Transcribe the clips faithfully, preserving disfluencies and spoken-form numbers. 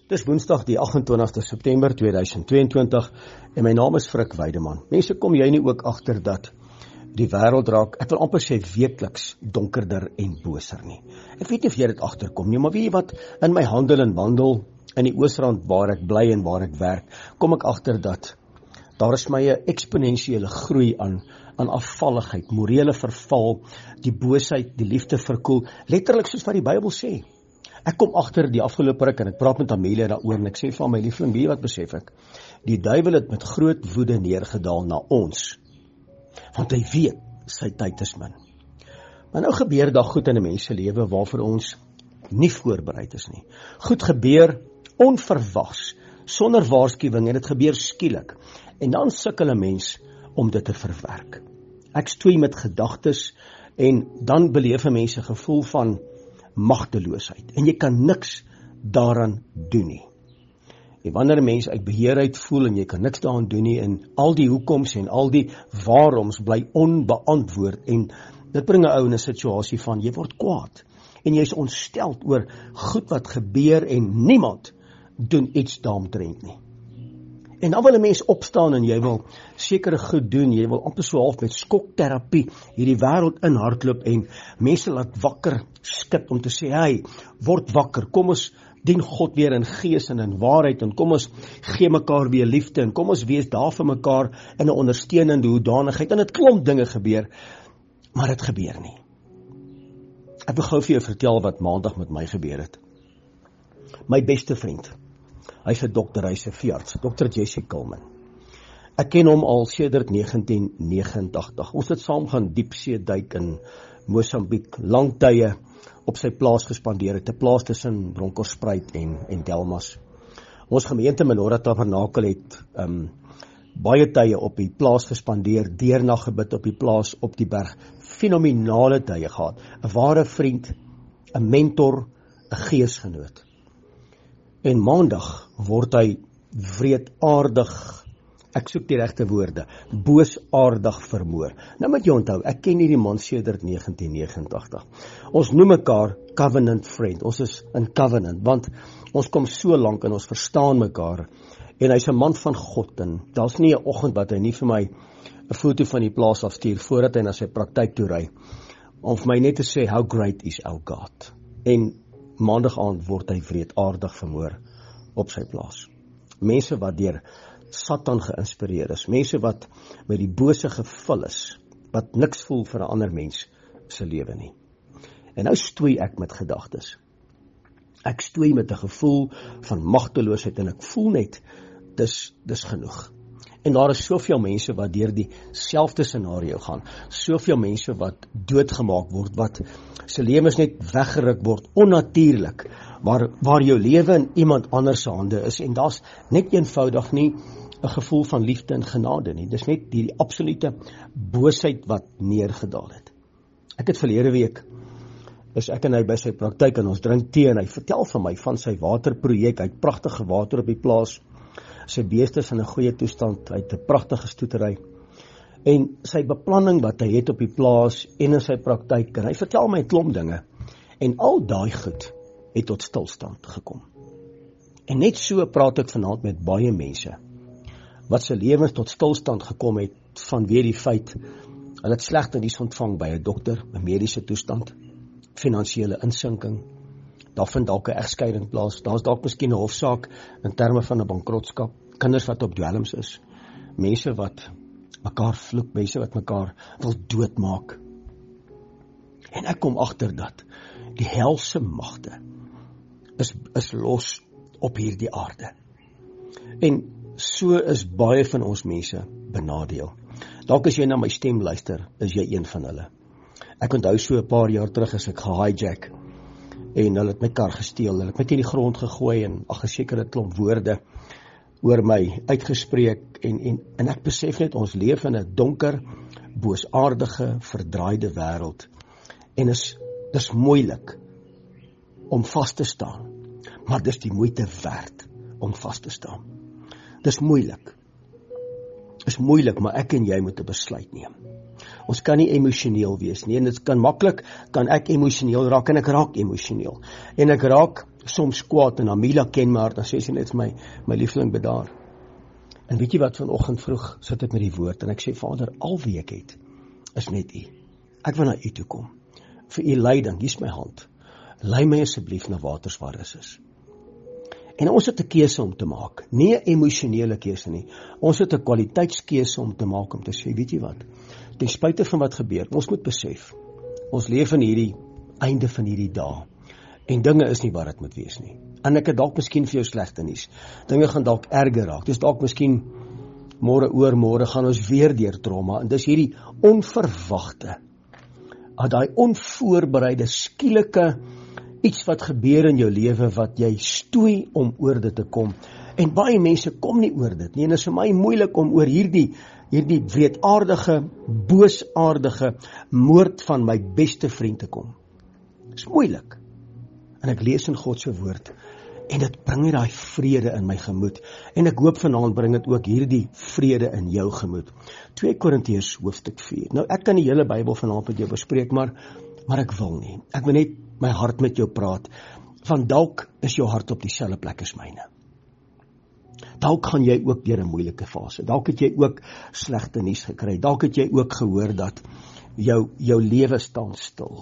Dis Woensdag die agt en twintigste September tweeduisend tweeëntwintig en my naam is Frik Weideman. Mense, kom jy nie ook agter dat die wêreld raak, ek wil amper sê weekliks donkerder en boser nie. Ek weet nie of jy dit agterkom nie, maar weet jy wat, in my handel en wandel in die Oosrand waar ek bly en waar ek werk, kom ek agter dat daar is my 'n eksponensiële groei aan aan afvalligheid, morele verval, die boosheid, die liefde verkoel, letterlik soos wat die Bybel sê. Ek kom agter die afgelope ruk en ek praat met Amelia daaroor en ek sê van my liefling, weet jy wat besef ek? Die duiwel het met groot woede neergedaal na ons, want hy weet sy tyd is min. Maar nou gebeur daar goed in 'n mens se lewe waarvoor ons nie voorbereid is nie. Goed gebeur onverwags, sonder waarskuwing en dit gebeur skielik. En dan sukkel 'n mens om dit te verwerk. Ek stoei met gedagtes en dan beleef 'n mens 'n gevoel van magteloosheid en jy kan niks daaraan doen nie. En wanneer 'n mens uit beheer uit voel en jy kan niks daaraan doen nie en al die hoekoms en al die waaroms bly onbeantwoord en dit bring 'n ou in 'n situasie van jy word kwaad en jy is ontsteld oor goed wat gebeur en niemand doen iets daaromtrent nie. En dan wil 'n mens opstaan en jy wil sekere goed doen, jy wil amper so half met skokterapie hierdie wêreld inhardloop en mense laat wakker skud om te sê, hey, word wakker, kom ons dien God weer in gees en in waarheid en kom ons gee mekaar weer liefde en kom ons wees daar vir mekaar in 'n ondersteunende hoedanigheid en dit klomp dinge gebeur, maar dit gebeur nie. Ek wil gou vir jou vertel wat maandag met my gebeur het. My beste vriend, hy's 'n dokter, hy's 'n veearts, dokter Jesse Kulman. Ek ken hom al sedert negentien negentig. Ons het saam gaan diepsee duik in Mosambiek, lang tye op sy plaas gespandeer, het 'n plaas tussen Bronkhorstspruit en en Delmas. Ons gemeente Menorah Tabernakel het um, baie tye op die plaas gespandeer, deernag gebid op die plaas op die berg, fenominale tye gehad, 'n ware vriend, 'n mentor, 'n geesgenoot. En maandag word hy wreedaardig, ek soek die regte woorde, boosaardig vermoor. Nou moet jy onthou, ek ken hierdie man sedert negentien negentig. Ons noem mekaar covenant friend, ons is in covenant, want ons kom so lank en ons verstaan mekaar, en hy's 'n man van God, en daar's nie 'n oggend wat hy nie vir my 'n foto van die plaas afstuur, voordat hy na sy praktyk toe ry, om vir my net te sê, how great is our God, en maandag aand word hy wreedaardig vermoor op sy plaas. Mense wat deur Satan geïnspireer is, mense wat met die bose gevul is, wat niks voel vir 'n ander mens se lewe nie. En nou stoei ek met gedagtes. Ek stoei met 'n gevoel van magteloosheid en ek voel net, dis, dis genoeg. En daar is soveel mense wat deur dieselfde scenario gaan, soveel mense wat doodgemaak word, wat se lewens net weggeruk word, onnatuurlik, waar, waar jou lewe in iemand anders se hande is, en daar's net eenvoudig nie 'n gevoel van liefde en genade nie, dis net die, die absolute boosheid wat neergedaal het. Ek het verlede week, is ek en hy by sy praktyk en ons drink tee en hy vertel van my van sy waterprojek, hy het pragtige water op die plaas, sy beeste is in 'n goeie toestand, hy het 'n pragtige stoetery, en sy beplanning wat hy het op die plaas en in sy praktyk, en hy vertel my 'n klomp dinge, en al daai goed het tot stilstand gekom. En net so praat ek vanaand met baie mense, wat se lewens tot stilstand gekom het, vanweë die feit, hulle het slegte nuus ontvang by 'n dokter, 'n mediese toestand, finansiële insinking, daar vind dalk 'n egskeiding plaas, daar's dalk miskien 'n hofsaak in terme van 'n bankrotskap, kinders wat op dwelms is, mense wat mekaar vloek, mense wat mekaar wil doodmaak. En ek kom agter dat die helse magte is, is los op hierdie aarde. En so is baie van ons mense benadeel. Dalk as jy na my stem luister, is jy een van hulle. Ek onthou so 'n paar jaar terug as ek gehijack en hulle het my kar gesteel, hulle het my teen die grond gegooi en ag, 'n sekere klomp woorde oor my uitgespreek en, en, en ek besef net, ons leef in 'n donker, boosaardige, verdraaide wêreld en is, dis moeilik om vas te staan, maar dis die moeite werd om vas te staan. Dis moeilik, is moeilik, maar ek en jy moet 'n besluit neem. Ons kan nie emosioneel wees nie, en dit kan maklik, kan ek emosioneel raak, en ek raak emosioneel, en ek raak soms kwaad en Amila ken my hart, dan sê sy net vir my, my liefling bedaar. En weet jy wat, vanoggend vroeg sit ek met die woord en ek sê, Vader, al wie ek het, is net U. Ek wil na U toe kom. Vir U leiding, hier is my hand. Lei my asseblief na waters waar rus is. En ons het 'n keuse om te maak, nie 'n emosionele keuse nie. Ons het 'n kwaliteitskeuse om te maak om te sê, weet jy wat, ten spyte van wat gebeur, ons moet besef, ons leef in hierdie einde van hierdie dae, en dinge is nie wat dit moet wees nie. En ek het dalk miskien vir jou slegte nuus. Dinge gaan dalk erger raak. Dis dalk miskien môre oor môre gaan ons weer deur trauma, en dis hierdie onverwagte, daai onvoorbereide, skielike iets wat gebeur in jou lewe wat jy stoei om oor dit te kom. En baie mense kom nie oor dit nie. En dit is vir my moeilik om oor hierdie hierdie wreedaardige, boosaardige moord van my beste vriend te kom. Dit is moeilik. En ek lees in God se woord en dit bring nie daai vrede in my gemoed. En ek hoop vanaand bring dit ook hierdie vrede in jou gemoed. twee Korintiërs hoofstuk vier. Nou ek kan die hele Bybel vanaand met jou bespreek, maar maar ek wil nie. Ek wil net my hart met jou praat, van dalk is jou hart op dieselfde plek as myne. Dalk gaan jy ook deur 'n moeilike fase, dalk het jy ook slegte nuus gekry, dalk het jy ook gehoor dat jou, jou lewe staan stil.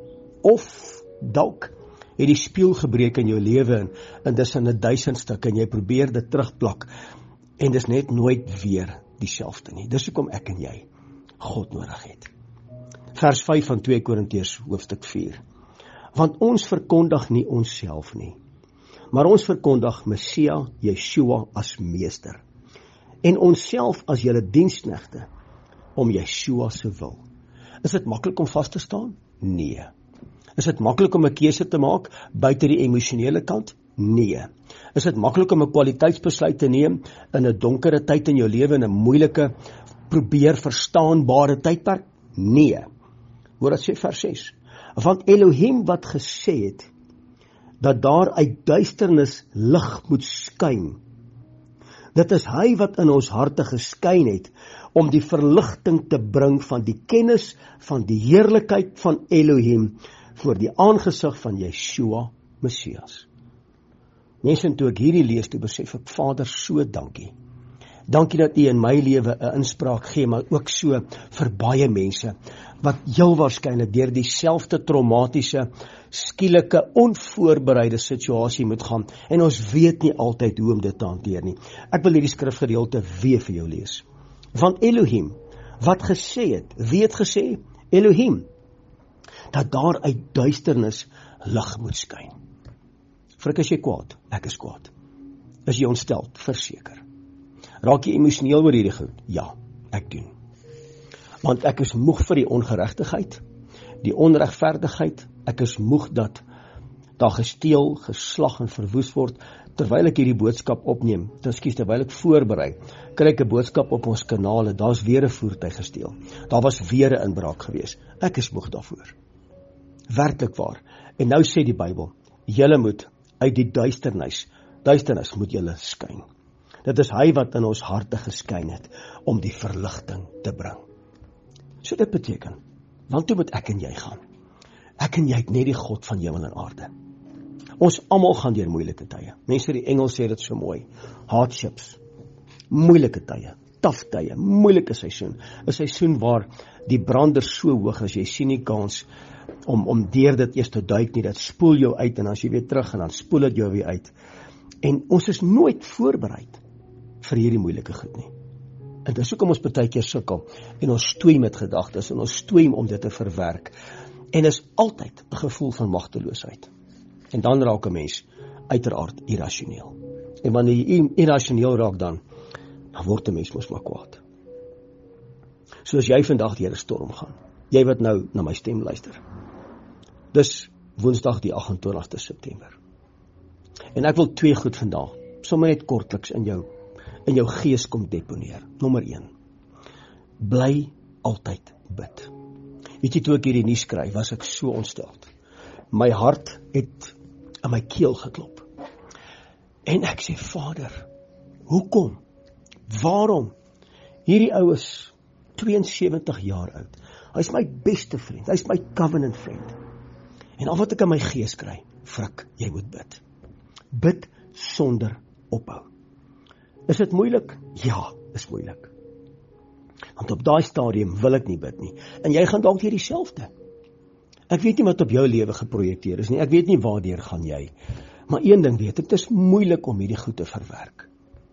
Of dalk het die spieël gebreek in jou lewe en, en dis in 'n duisend stuk en jy probeer dit terugplak en dis net nooit weer dieselfde nie. Dis hoekom ek en jy God nodig het. Vers vyf van twee Korintiërs hoofstuk vier. Want ons verkondig nie onsself nie, maar ons verkondig Messia, Yeshua as meester, en onsself as julle diensknegte, om Yeshua se wil. Is dit maklik om vas te staan? Nee. Is dit maklik om 'n keuse te maak, buite die emosionele kant? Nee. Is dit maklik om 'n kwaliteitsbesluit te neem, in 'n donkere tyd in jou lewe, in 'n moeilike, probeer verstaanbare tydperk? Nee. Hoor wat sê vers ses. Want Elohim wat gesê het, dat daar uit duisternis lig moet skyn. Dit is hy wat in ons harte geskyn het, om die verligting te bring van die kennis van die heerlikheid van Elohim, voor die aangesig van Yeshua, Messias. Mense, toe ek hierdie lees, toe besef ek, Vader, so dankie. Dankie dat U in my lewe 'n inspraak gee, maar ook so vir baie mense, wat heel waarskynlik deur dieselfde traumatiese, skielike, onvoorbereide situasie moet gaan, en ons weet nie altyd hoe om dit te hanteer nie. Ek wil hierdie skrifgedeelte weer vir jou lees. Want Elohim, wat gesê het, wie het gesê? Elohim, dat daar uit duisternis lig moet skyn. Frik, is jy kwaad? Ek is kwaad. Is jy ontsteld? Verseker. Raak jy emosioneel oor hierdie goed? Ja, ek doen. Want ek is moeg vir die ongeregtigheid, die onregverdigheid. Ek is moeg dat daar gesteel, geslag en verwoes word. Terwyl ek hierdie boodskap opneem, ekskuus, terwyl ek voorberei, kry ek 'n boodskap op ons kanale, daar's weer 'n voertuig gesteel. Daar was weer 'n inbraak gewees. Ek is moeg daarvoor. Werklik waar. En nou sê die Bybel, julle moet uit die duisternis, duisternis moet julle skyn. Dit is hy wat in ons harte geskyn het, om die verligting te bring. So dit beteken, want toe moet ek en jy gaan. Ek en jy het net die God van hemel en aarde. Ons almal gaan deur moeilike tye. Mense, die Engels sê dit so mooi. Hardships. Moeilike tye. Taaf tye. Moeilike seisoen. 'n Seisoen waar die brander so hoog is, jy sien nie kans om, om deur dit eers te duik nie. Dat spoel jou uit en as jy weer terug en dan spoel dit jou weer uit. En ons is nooit voorbereid vir hierdie moeilike goed nie. En dis hoekom ons baie keer sukkel en ons stoei met gedagtes en ons stoei om dit te verwerk. En is altyd 'n gevoel van magteloosheid. En dan raak 'n mens uiteraard irrasioneel. En wanneer jy irrasioneel raak dan, dan word 'n mens mos maar kwaad. Soos jy vandag deur 'n storm gaan. Jy wat nou na my stem luister. Dis Woensdag die agt en twintigste September. En ek wil twee goed vandag, sommer net kortliks in jou in jou gees kom deponeer. Nommer een. Bly altyd bid. Weet jy, toe ek hierdie nuus skryf, was ek so ontsteld. My hart het in my keel geklop. En ek sê, Vader, hoekom? Waarom? Hierdie ou is twee en sewentig jaar oud. Hy is my beste vriend. Hy is my covenant friend. En al wat ek in my gees kry, Frik, jy moet bid. Bid sonder ophou. Is dit moeilik? Ja, is moeilik. Want op daai stadium wil ek nie bid nie. En jy gaan dalk weer dieselfde. Ek weet nie wat op jou lewe geprojekteer is nie. Ek weet nie waardeur gaan jy. Maar een ding weet ek, dit is moeilik om hierdie goed te verwerk.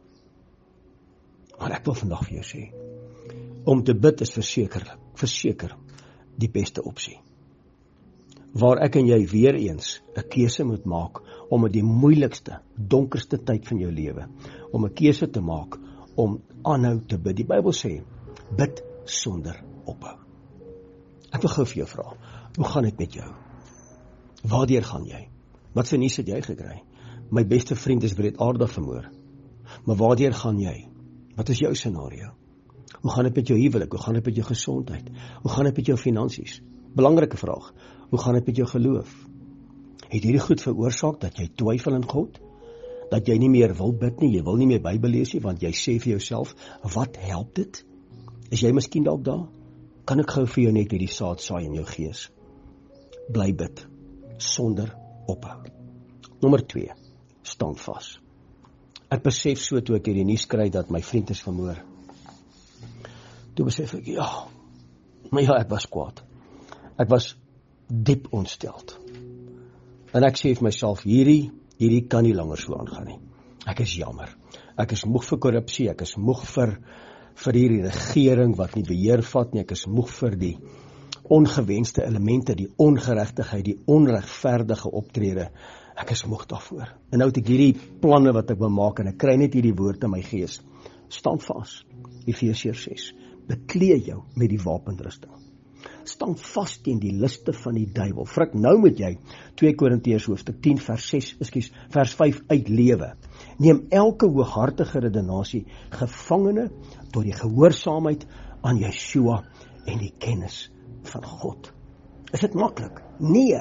Maar ek wil vandag vir jou sê, om te bid is versekerlik, verseker die beste opsie. Waar ek en jy weer eens 'n keuse moet maak om in die moeilikste, donkerste tyd van jou lewe, om 'n keuse te maak om aanhou te bid. Die Bybel sê, bid sonder ophou. Ek wil gou vir jou vra, hoe gaan dit met jou? Waardeur gaan jy? Wat vir nuus het jy gekry? My beste vriend is wreedaardig vermoor. Maar waardeur gaan jy? Wat is jou scenario? Hoe gaan dit met jou huwelik? Hoe gaan dit met jou gesondheid? Hoe gaan dit met jou finansies? Belangrike vraag. Hoe gaan dit met jou geloof? Het hierdie goed veroorsaak dat jy twyfel in God? Dat jy nie meer wil bid nie, jy wil nie meer Bybel lees nie, want jy sê vir jouself, wat help dit? Is jy miskien dalk daar? Kan ek gou vir jou net hierdie saad saai in jou gees? Bly bid, sonder ophou. Nommer twee, staan vas. Ek besef so toe ek hierdie nuus kry dat my vriend is vermoor. Toe besef ek, ja, maar ja, ek was kwaad. Ek was diep ontsteld. En ek sê vir myself, hierdie, hierdie kan nie langer so aangaan nie. Ek is jammer. Ek is moeg vir korrupsie, ek is moeg vir, vir hierdie regering wat nie beheer vat nie, ek is moeg vir die ongewenste elemente, die ongeregtigheid, die onregverdige optrede. Ek is moeg daarvoor. En nou het ek hierdie planne wat ek wil maak, en ek kry net hierdie woord in my gees. Staan vas, Efesiërs ses. Beklee jou met die wapenrusting. Staan vas teen die liste van die duiwel. Frik, nou moet jy twee Korintiërs hoofstuk tien vers ses, ekskuus, vers vyf uitlewe. Neem elke hooghartige redenasie gevangene tot die gehoorsaamheid aan Yeshua en die kennis van God. Is dit maklik? Nee.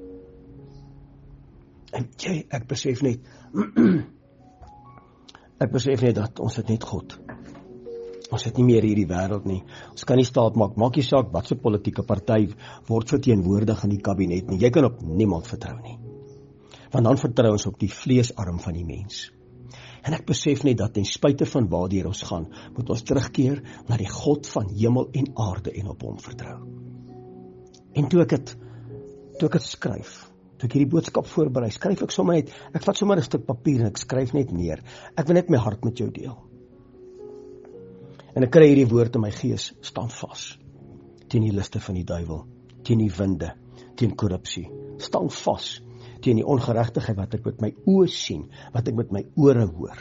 En jy, ek besef net, ek besef net dat ons het net God. Ons het nie meer hierdie wêreld nie. Ons kan nie staat maak, maak nie saak wat so politieke party word verteenwoordig in die kabinet nie. Jy kan op niemand vertrou nie. Want dan vertrou ons op die vleesarm van die mens. En ek besef net dat ten spyte van waartoe ons gaan, moet ons terugkeer na die God van hemel en aarde en op hom vertrou. En toe ek het, toe ek het skryf, toe ek hierdie boodskap voorberei, skryf ek sommer net, ek vat sommer 'n stuk papier en ek skryf net neer. Ek wil net my hart met jou deel. En ek kry hierdie woord in my gees, staan vas, teen die liste van die duiwel, teen die winde, teen korrupsie, staan vas, teen die ongeregtigheid wat ek met my oë sien, wat ek met my ore hoor.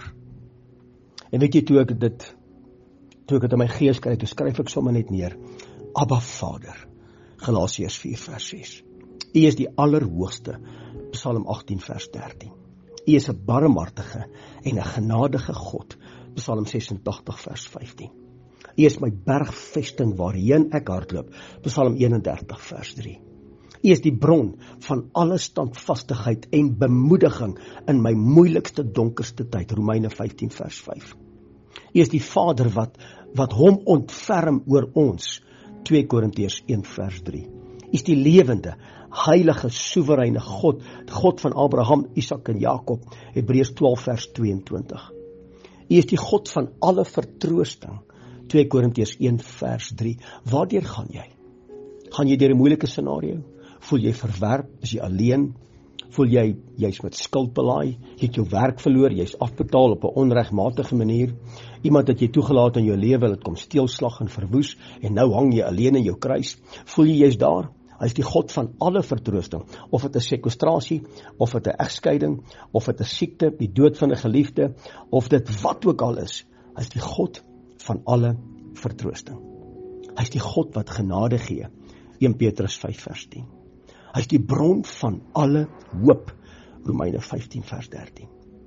En weet jy, toe ek dit, toe ek dit in my gees kry, toe skryf ek sommer net neer, Abba Vader, Galasiërs vier vers ses. U is die allerhoogste, Psalm agttien vers dertien. U is 'n barmhartige en 'n genadige God, Psalm ses en agt vers vyftien. U is my bergvesting waarheen ek hardloop, Psalm een en dertig vers drie. U is die bron van alle standvastigheid en bemoediging in my moeilikste donkerste tyd, Romeine vyftien vers vyf. U is die Vader wat, wat hom ontferm oor ons, twee Korintiërs een vers drie. U is die lewende, heilige, soewereine God, God van Abraham, Isak en Jakob, Hebreërs twaalf vers tweeëntwintig. U is die God van alle vertroosting, twee Korintiërs een vers drie. Waardeur gaan jy? Gaan jy deur 'n moeilike scenario? Voel jy verwerp? Is jy alleen? Voel jy, jy's met skuld belaai? Jy het jou werk verloor, jy's afbetaal op 'n onregmatige manier. Iemand het jy toegelaat in jou lewe, dit kom steelslag en verwoes, en nou hang jy alleen in jou kruis. Voel jy jy's daar? Hy is die God van alle vertroosting, of het 'n sekwestrasie, of het 'n egskeiding, of het 'n siekte, die dood van 'n geliefde, of dit wat ook al is. Hy is die God van alle vertroosting. Hy is die God wat genade gee, een Petrus vyf vers tien. Hy is die bron van alle hoop, Romeine vyftien vers dertien.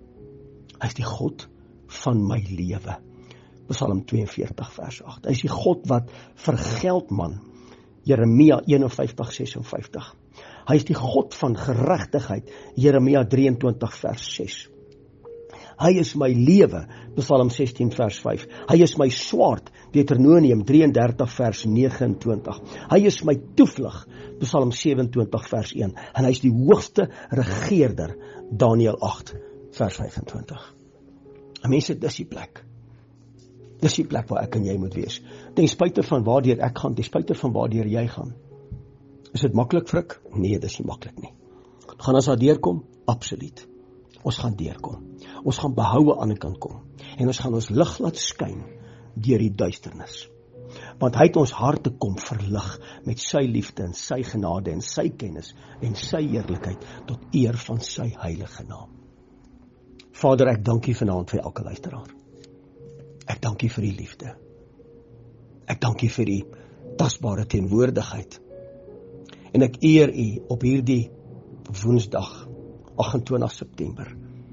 Hy is die God van my lewe, Psalm twee en veertig vers agt. Hy is die God wat vergeld man, Jeremia eenenvyftig ses en vyftig. Hy is die God van geregtigheid, Jeremia drie en twintig vers ses. Hy is my lewe, Psalm sestien vers vyf. Hy is my swaard, Deuteronomium drie en dertig vers nege en twintig. Hy is my toevlug, Psalm sewe en twintig vers een. En hy is die hoogste regeerder, Daniël agt vers vyf-en-twintig. En mense, dis die plek. Dis die plek waar ek en jy moet wees. Ten spyte van waardeur ek gaan, ten spyte van waardeur jy gaan. Is dit maklik, Frik? Nee, dis nie maklik nie. Gaan ons daar deurkom? Absoluut. Ons gaan deurkom. Ons gaan behoue aan die kant kom. En ons gaan ons lig laat skyn deur die duisternis. Want hy het ons harte kom verlig met sy liefde en sy genade en sy kennis en sy heerlikheid tot eer van sy heilige naam. Vader, ek dank U vanaand vir elke luisteraar. Ek dank U vir die liefde. Ek dank U vir die tasbare teenwoordigheid. En ek eer U op hierdie Woensdag, agt en twintig September,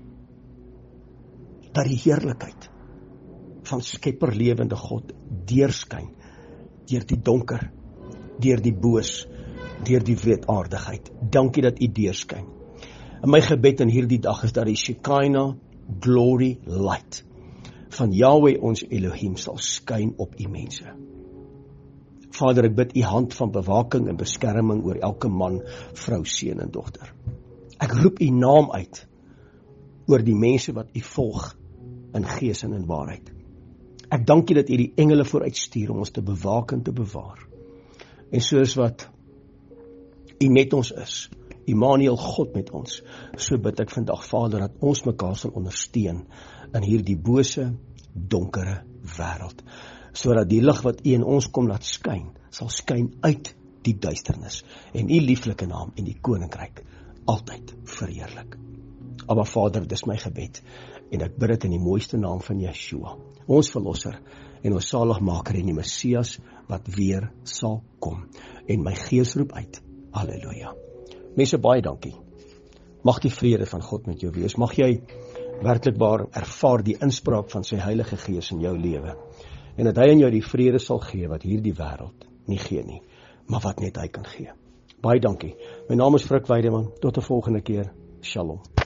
dat die heerlikheid van Skepper lewende God deurskyn, deur die donker, deur die boos, deur die wreedaardigheid. Dankie dat U deurskyn. En my gebed in hierdie dag is dat die Shekinah glory light van Yahweh ons Elohim sal skyn op U mense. Vader, ek bid U hand van bewaking en beskerming oor elke man, vrou, seun en dogter. Ek roep U naam uit oor die mense wat U volg in gees en in waarheid. Ek dank U dat U die engele vooruitstuur om ons te bewaak en te bewaar. En soos wat U met ons is, Immanuel, God met ons, so bid ek vandag, Vader, dat ons mekaar sal ondersteun in hierdie bose, donkere wêreld, sodat die lig wat U in ons kom laat skyn, sal skyn uit die duisternis, en U lieflike naam en die koninkryk altyd verheerlik. Aba Vader, dis my gebed, en ek bid dit in die mooiste naam van Yeshua, ons verlosser en ons saligmaker en die Messias wat weer sal kom. En my gees roep uit, halleluja. Mense, baie dankie. Mag die vrede van God met jou wees. Mag jy werklikbaar ervaar die inspraak van sy Heilige Gees in jou lewe. En dat hy in jou die vrede sal gee wat hierdie wêreld nie gee nie, maar wat net hy kan gee. Baie dankie. My naam is Frik Weideman. Tot 'n volgende keer. Shalom.